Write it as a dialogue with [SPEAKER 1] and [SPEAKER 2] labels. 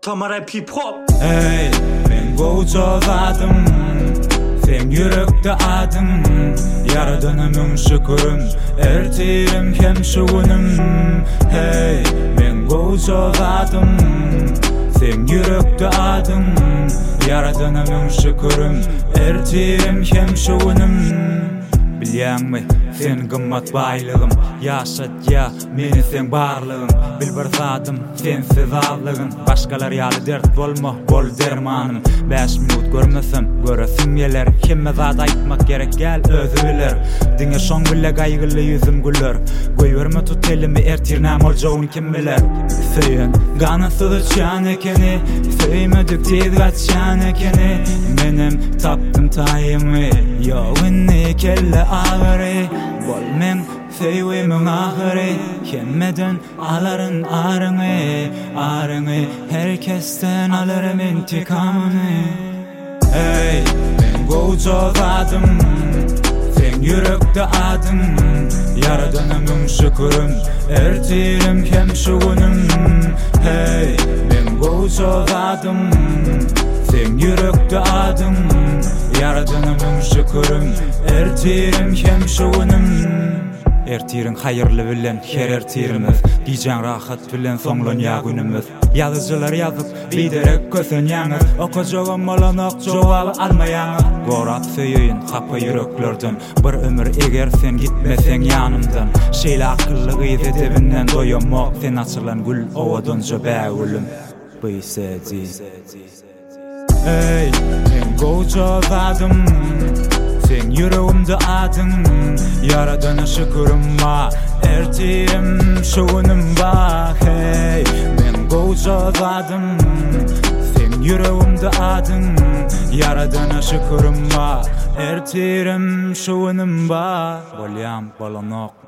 [SPEAKER 1] Tamara P-pop.
[SPEAKER 2] Hey, men gocakladım, sen yürekde adım. Yaradanımın şükürüm, ertirim hem şu günüm. Hey, men gocakladım, sen yürekde adım. Yaradanımın şükürüm, ertirim hem şu günüm. Bilýänmi, sen gymmat baýlygym, ýaşat ya meni sen barlygym. Bilber zatym, sensiz azlygym. Başgalar ýaly dert bolma, bol dermanym. 5 minut görmesem, göresim geler. Hemme zat aýtmak gerek gel, özü biler. Diňe şoň bile gaýgyly ýüzüm güler. Goýberme tut elimi, ertirnäm boljagyny kim biler. Söýen, ganasyz çan ekeni, söýmedik tez gaçan ekeni. Menem tapdym taýymy, ýogynny kelle ağrı. Bol men söýümiň ahyry, hemmeden alaryn arıňy, herkesten alarym intikamyny. Hey, men gocakladım, sen yürekde adım. Yaradanymyň şükürüm, ertirim hem şu günüm. Hey, men gocakladım, sen yürekde adım. Yaradanymyň şükürüm, ertirim hem şu günüm. Ertirin hayırlı bilen her ertirimiz, diýjän rahat bilen soňlanýar günimiz. Ýazyjylar ýazyp biderek kösen ýaňyz, okajagam bolanok jogaby almaýaňyz. Gorap söýýän hapa yüreklerden, bir ömür eger sen gitmeseň ýanymdan. Şeýle akylly gyzedebinden doýamak, sen açylan gül owadynja bägülüm. Beýsedi. Hey, men gocakladım, sen yüreğimde adın. Yaradana şükürüm var, ertirim şu günüm var. Hey, men gocakladım, sen yüreğimde adın. Yaradana şükürüm var, ertirim şu günüm var. Bolyam bolanok